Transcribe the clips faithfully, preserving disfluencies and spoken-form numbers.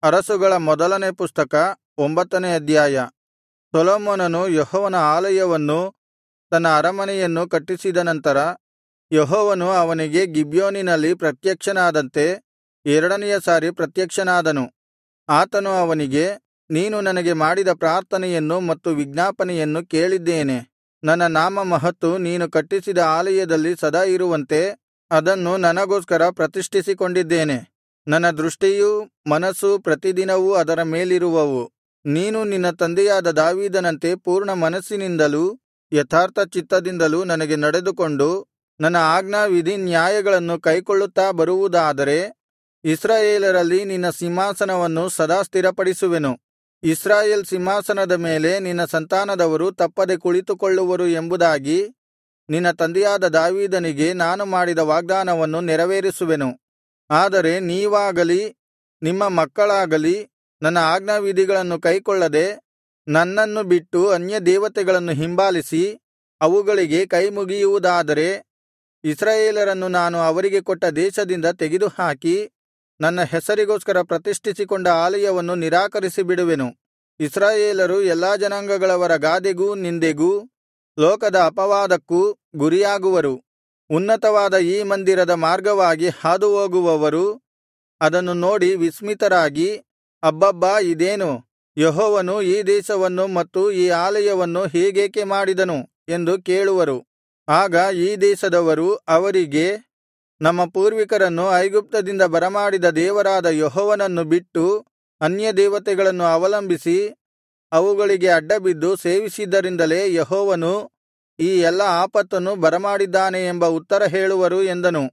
ಅರಸುಗಳ ಮೊದಲನೇ ಪುಸ್ತಕ ಒಂಬತ್ತನೇ ಅಧ್ಯಾಯ. ಸೊಲೊಮೋನನು ಯೆಹೋವನ ಆಲಯವನ್ನೂ ತನ್ನ ಅರಮನೆಯನ್ನೂ ಕಟ್ಟಿಸಿದ ನಂತರ ಯೆಹೋವನು ಅವನಿಗೆ ಗಿಬ್ಯೋನಿನಲ್ಲಿ ಪ್ರತ್ಯಕ್ಷನಾದಂತೆ ಎರಡನೆಯ ಸಾರಿ ಪ್ರತ್ಯಕ್ಷನಾದನು. ಆತನು ಅವನಿಗೆ, ನೀನು ನನಗೆ ಮಾಡಿದ ಪ್ರಾರ್ಥನೆಯನ್ನು ಮತ್ತು ವಿಜ್ಞಾಪನೆಯನ್ನು ಕೇಳಿದ್ದೇನೆ. ನನ್ನ ನಾಮ ಮಹತ್ತು ನೀನು ಕಟ್ಟಿಸಿದ ಆಲಯದಲ್ಲಿ ಸದಾ ಇರುವಂತೆ ಅದನ್ನು ನನಗೋಸ್ಕರ ಪ್ರತಿಷ್ಠಿಸಿಕೊಂಡಿದ್ದೇನೆ. ನನ್ನ ದೃಷ್ಟಿಯೂ ಮನಸ್ಸೂ ಪ್ರತಿದಿನವೂ ಅದರ ಮೇಲಿರುವವು. ನೀನು ನಿನ್ನ ತಂದೆಯಾದ ದಾವೀದನಂತೆ ಪೂರ್ಣ ಮನಸ್ಸಿನಿಂದಲೂ ಯಥಾರ್ಥ ಚಿತ್ತದಿಂದಲೂ ನನಗೆ ನಡೆದುಕೊಂಡು ನನ್ನ ಆಜ್ಞಾವಿಧಿನ್ಯಾಯಗಳನ್ನು ಕೈಕೊಳ್ಳುತ್ತಾ ಬರುವುದಾದರೆ ಇಸ್ರಾಯೇಲರಲ್ಲಿ ನಿನ್ನ ಸಿಂಹಾಸನವನ್ನು ಸದಾ ಸ್ಥಿರಪಡಿಸುವೆನು. ಇಸ್ರಾಯೇಲ್ ಸಿಂಹಾಸನದ ಮೇಲೆ ನಿನ್ನ ಸಂತಾನದವರು ತಪ್ಪದೆ ಕುಳಿತುಕೊಳ್ಳುವರು ಎಂಬುದಾಗಿ ನಿನ್ನ ತಂದೆಯಾದ ದಾವೀದನಿಗೆ ನಾನು ಮಾಡಿದ ವಾಗ್ದಾನವನ್ನು ನೆರವೇರಿಸುವೆನು. ಆದರೆ ನೀವಾಗಲಿ ನಿಮ್ಮ ಮಕ್ಕಳಾಗಲಿ ನನ್ನ ಆಜ್ಞಾವಿಧಿಗಳನ್ನು ಕೈಕೊಳ್ಳದೆ ನನ್ನನ್ನು ಬಿಟ್ಟು ಅನ್ಯದೇವತೆಗಳನ್ನು ಹಿಂಬಾಲಿಸಿ ಅವುಗಳಿಗೆ ಕೈಮುಗಿಯುವುದಾದರೆ ಇಸ್ರಾಯೇಲರನ್ನು ನಾನು ಅವರಿಗೆ ಕೊಟ್ಟ ದೇಶದಿಂದ ತೆಗೆದುಹಾಕಿ ನನ್ನ ಹೆಸರಿಗೋಸ್ಕರ ಪ್ರತಿಷ್ಠಿಸಿಕೊಂಡ ಆಲಯವನ್ನು ನಿರಾಕರಿಸಿ ಬಿಡುವೆನು. ಇಸ್ರಾಯೇಲರು ಎಲ್ಲಾ ಜನಾಂಗಗಳವರ ಗಾದೆಗೂ ನಿಂದೆಗೂ ಲೋಕದ ಅಪವಾದಕ್ಕೂ ಗುರಿಯಾಗುವರು. ಉನ್ನತವಾದ ಈ ಮಂದಿರದ ಮಾರ್ಗವಾಗಿ ಹಾದುಹೋಗುವವರು ಅದನ್ನು ನೋಡಿ ವಿಸ್ಮಿತರಾಗಿ, ಅಬ್ಬಬ್ಬಾ, ಇದೇನು? ಯೆಹೋವನು ಈ ದೇಶವನ್ನು ಮತ್ತು ಈ ಆಲಯವನ್ನು ಹೀಗೇಕೆ ಮಾಡಿದನು ಎಂದು ಕೇಳುವರು. ಆಗ ಈ ದೇಶದವರು ಅವರಿಗೆ, ನಮ್ಮ ಪೂರ್ವಿಕರನ್ನು ಐಗುಪ್ತದಿಂದ ಬರಮಾಡಿದ ದೇವರಾದ ಯೆಹೋವನನ್ನು ಬಿಟ್ಟು ಅನ್ಯದೇವತೆಗಳನ್ನು ಅವಲಂಬಿಸಿ ಅವುಗಳಿಗೆ ಅಡ್ಡಬಿದ್ದು ಸೇವಿಸಿದ್ದರಿಂದಲೇ ಯೆಹೋವನು ಈ ಎಲ್ಲಾ ಆಪತ್ತನ್ನು ಬರಮಾಡಿದ್ದಾನೆ ಎಂಬ ಉತ್ತರ ಹೇಳುವರು ಎಂದನು.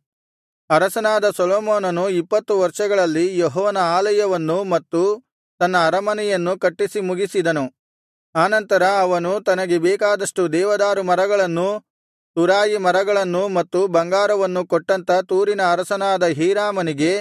ಅರಸನಾದ ಸೊಲೊಮೋನನು ಇಪ್ಪತ್ತು ವರ್ಷಗಳಲ್ಲಿ ಯೆಹೋವನ ಆಲಯವನ್ನೂ ಮತ್ತು ತನ್ನ ಅರಮನೆಯನ್ನು ಕಟ್ಟಿಸಿ ಮುಗಿಸಿದನು. ಆನಂತರ ಅವನು ತನಗೆ ಬೇಕಾದಷ್ಟು ದೇವದಾರು ಮರಗಳನ್ನೂ ತುರಾಯಿ ಮರಗಳನ್ನೂ ಮತ್ತು ಬಂಗಾರವನ್ನು ಕೊಟ್ಟಂತ ತೂರಿನ ಅರಸನಾದ ಹೀರಾಮನಿಗೆ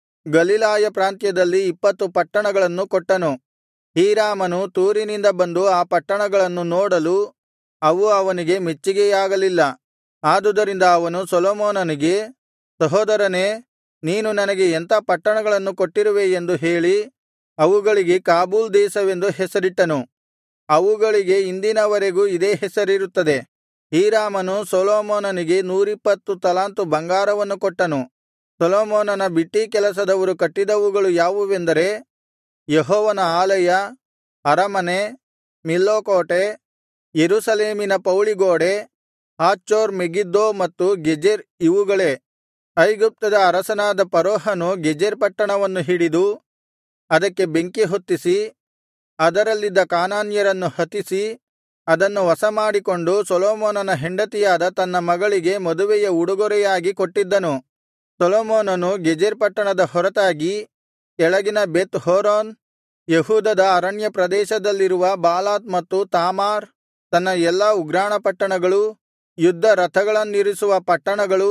ಗಲಿಲಾಯ ಪ್ರಾಂತ್ಯದಲ್ಲಿ ಇಪ್ಪತ್ತು ಪಟ್ಟಣಗಳನ್ನು ಕೊಟ್ಟನು. ಹೀರಾಮನು ತೂರಿನಿಂದ ಬಂದು ಆ ಪಟ್ಟಣಗಳನ್ನು ನೋಡಲು ಅವು ಅವನಿಗೆ ಮೆಚ್ಚಿಗೆಯಾಗಲಿಲ್ಲ. ಆದುದರಿಂದ ಅವನು ಸೊಲೊಮೋನನಿಗೆ, ಸಹೋದರನೇ, ನೀನು ನನಗೆ ಎಂಥ ಪಟ್ಟಣಗಳನ್ನು ಕೊಟ್ಟಿರುವೆ ಎಂದು ಹೇಳಿ ಅವುಗಳಿಗೆ ಕಾಬೂಲ್ ದೇಶವೆಂದು ಹೆಸರಿಟ್ಟನು. ಅವುಗಳಿಗೆ ಇಂದಿನವರೆಗೂ ಇದೇ ಹೆಸರಿರುತ್ತದೆ. ಹೀರಾಮನು ಸೊಲೊಮೋನನಿಗೆ ನೂರಿಪ್ಪತ್ತು ತಲಾಂತು ಬಂಗಾರವನ್ನು ಕೊಟ್ಟನು. ಸೊಲೊಮೋನನ ಬಿಟ್ಟಿ ಕೆಲಸದವರು ಕಟ್ಟಿದವುಗಳು ಯಾವುವೆಂದರೆ ಯೆಹೋವನ ಆಲಯ, ಅರಮನೆ, ಮಿಲ್ಲೋ ಕೋಟೆ, ಯೆರೂಸಲೇಮಿನ ಪೌಳಿಗೋಡೆ, ಹಾಚೋರ್ ಮೆಗಿದ್ದೋ ಮತ್ತು ಗೆಜೆರ್ ಇವುಗಳೇ. ಐಗುಪ್ತದ ಅರಸನಾದ ಫರೋಹನು ಗೆಜೆರ್ ಪಟ್ಟಣವನ್ನು ಹಿಡಿದು ಅದಕ್ಕೆ ಬೆಂಕಿ ಹೊತ್ತಿಸಿ ಅದರಲ್ಲಿದ್ದ ಕಾನಾನ್ಯರನ್ನು ಹತಿಸಿ ಅದನ್ನು ವಶಮಾಡಿಕೊಂಡು ಸೊಲೊಮೋನನ ಹೆಂಡತಿಯಾದ ತನ್ನ ಮಗಳಿಗೆ ಮದುವೆಯ ಉಡುಗೊರೆಯಾಗಿ ಕೊಟ್ಟಿದ್ದನು. ಸೊಲೊಮೋನನು ಗೆಜೆರ್ ಪಟ್ಟಣದ ಹೊರತಾಗಿ ಕೆಳಗಿನ ಬೆತ್ ಹೋರೋನ್, ಯೆಹೂದದ ಅರಣ್ಯ ಪ್ರದೇಶದಲ್ಲಿರುವ ಬಾಲಾತ್ ಮತ್ತು ತಾಮಾರ್, ತನ್ನ ಎಲ್ಲಾ ಉಗ್ರಾಣ ಪಟ್ಟಣಗಳು, ಯುದ್ಧ ರಥಗಳನ್ನಿರಿಸುವ ಪಟ್ಟಣಗಳು,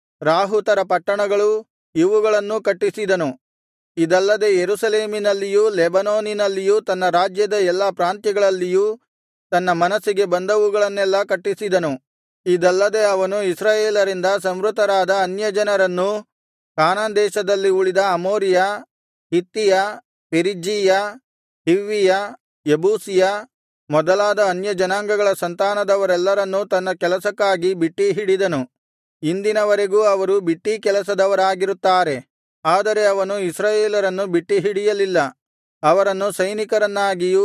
ರಾಹುತರ ಪಟ್ಟಣಗಳು ಇವುಗಳನ್ನೂ ಕಟ್ಟಿಸಿದನು. ಇದಲ್ಲದೆ ಯೆರೂಸಲೇಮಿನಲ್ಲಿಯೂ ಲೆಬನೋನಿನಲ್ಲಿಯೂ ತನ್ನ ರಾಜ್ಯದ ಎಲ್ಲಾ ಪ್ರಾಂತ್ಯಗಳಲ್ಲಿಯೂ ತನ್ನ ಮನಸ್ಸಿಗೆ ಬಂದವುಗಳನ್ನೆಲ್ಲಾ ಕಟ್ಟಿಸಿದನು. ಇದಲ್ಲದೆ ಅವನು ಇಸ್ರಾಯೇಲರಿಂದ ಸಂಹೃತರಾದ ಅನ್ಯಜನರನ್ನೂ ಕಾನಾನ್ ದೇಶದಲ್ಲಿ ಉಳಿದ ಅಮೋರಿಯ, ಹಿತ್ತಿಯ, ಪೆರಿಜ್ಜೀಯ, ಹಿವ್ವಿಯ, ಯೆಬೂಸಿಯ ಮೊದಲಾದ ಅನ್ಯಜನಾಂಗಗಳ ಸಂತಾನದವರೆಲ್ಲರನ್ನೂ ತನ್ನ ಕೆಲಸಕ್ಕಾಗಿ ಬಿಟ್ಟಿ ಹಿಡಿದನು. ಇಂದಿನವರೆಗೂ ಅವರು ಬಿಟ್ಟೀ ಕೆಲಸದವರಾಗಿರುತ್ತಾರೆ. ಆದರೆ ಅವನು ಇಸ್ರಾಯೇಲರನ್ನು ಬಿಟ್ಟಿ ಹಿಡಿಯಲಿಲ್ಲ. ಅವರನ್ನು ಸೈನಿಕರನ್ನಾಗಿಯೂ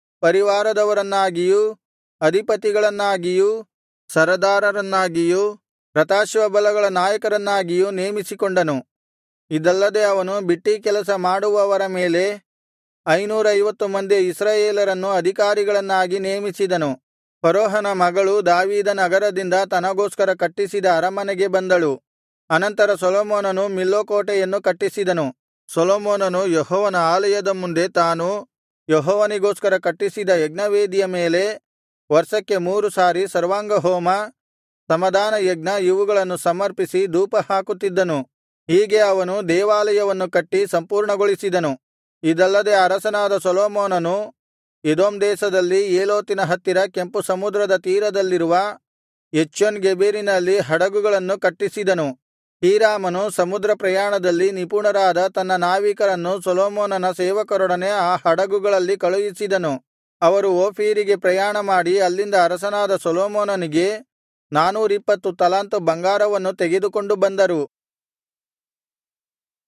ಪರಿವಾರದವರನ್ನಾಗಿಯೂ ಅಧಿಪತಿಗಳನ್ನಾಗಿಯೂ ಸರದಾರರನ್ನಾಗಿಯೂ ರಥಾಶ್ವಬಲಗಳ ನಾಯಕರನ್ನಾಗಿಯೂ ನೇಮಿಸಿಕೊಂಡನು. ಇದಲ್ಲದೆ ಅವನು ಬಿಟ್ಟೀ ಕೆಲಸ ಮಾಡುವವರ ಮೇಲೆ ಐನೂರೈವತ್ತು ಮಂದಿ ಇಸ್ರಾಯೇಲರನ್ನು ಅಧಿಕಾರಿಗಳನ್ನಾಗಿ ನೇಮಿಸಿದನು. ಫರೋಹನ ಮಗಳು ದಾವೀದ ನಗರದಿಂದ ತನಗೋಸ್ಕರ ಕಟ್ಟಿಸಿದ ಅರಮನೆಗೆ ಬಂದಳು. ಅನಂತರ ಸೊಲೊಮೋನನು ಮಿಲ್ಲೋ ಕೋಟೆಯನ್ನು ಕಟ್ಟಿಸಿದನು. ಸೊಲೊಮೋನನು ಯೆಹೋವನ ಆಲಯದ ಮುಂದೆ ತಾನು ಯೆಹೋವನಿಗೋಸ್ಕರ ಕಟ್ಟಿಸಿದ ಯಜ್ಞವೇದಿಯ ಮೇಲೆ ವರ್ಷಕ್ಕೆ ಮೂರು ಸಾರಿ ಸರ್ವಾಂಗಹೋಮ, ಸಮಾಧಾನ ಯಜ್ಞ ಇವುಗಳನ್ನು ಸಮರ್ಪಿಸಿ ಧೂಪ ಹಾಕುತ್ತಿದ್ದನು. ಹೀಗೆ ಅವನು ದೇವಾಲಯವನ್ನು ಕಟ್ಟಿ ಸಂಪೂರ್ಣಗೊಳಿಸಿದನು. ಇದಲ್ಲದೆ ಅರಸನಾದ ಸೊಲೊಮೋನನು ಎದೋಮ್ ದೇಶದಲ್ಲಿ ಏಲೋತಿನ ಹತ್ತಿರ ಕೆಂಪು ಸಮುದ್ರದ ತೀರದಲ್ಲಿರುವ ಎಚ್ಯೋನ್ ಗೆಬೆರಿನಲ್ಲಿ ಹಡಗುಗಳನ್ನು ಕಟ್ಟಿಸಿದನು. ಹೀರಾಮನು ಸಮುದ್ರ ಪ್ರಯಾಣದಲ್ಲಿ ನಿಪುಣರಾದ ತನ್ನ ನಾವಿಕರನ್ನು ಸೊಲೊಮೋನನ ಸೇವಕರೊಡನೆ ಆ ಹಡಗುಗಳಲ್ಲಿ ಕಳುಹಿಸಿದನು. ಅವರು ಓಫೀರಿಗೆ ಪ್ರಯಾಣಮಾಡಿ ಅಲ್ಲಿಂದ ಅರಸನಾದ ಸೊಲೊಮೋನನಿಗೆ ನಾನೂರಿಪ್ಪತ್ತು ತಲಾಂತು ಬಂಗಾರವನ್ನು ತೆಗೆದುಕೊಂಡು ಬಂದರು.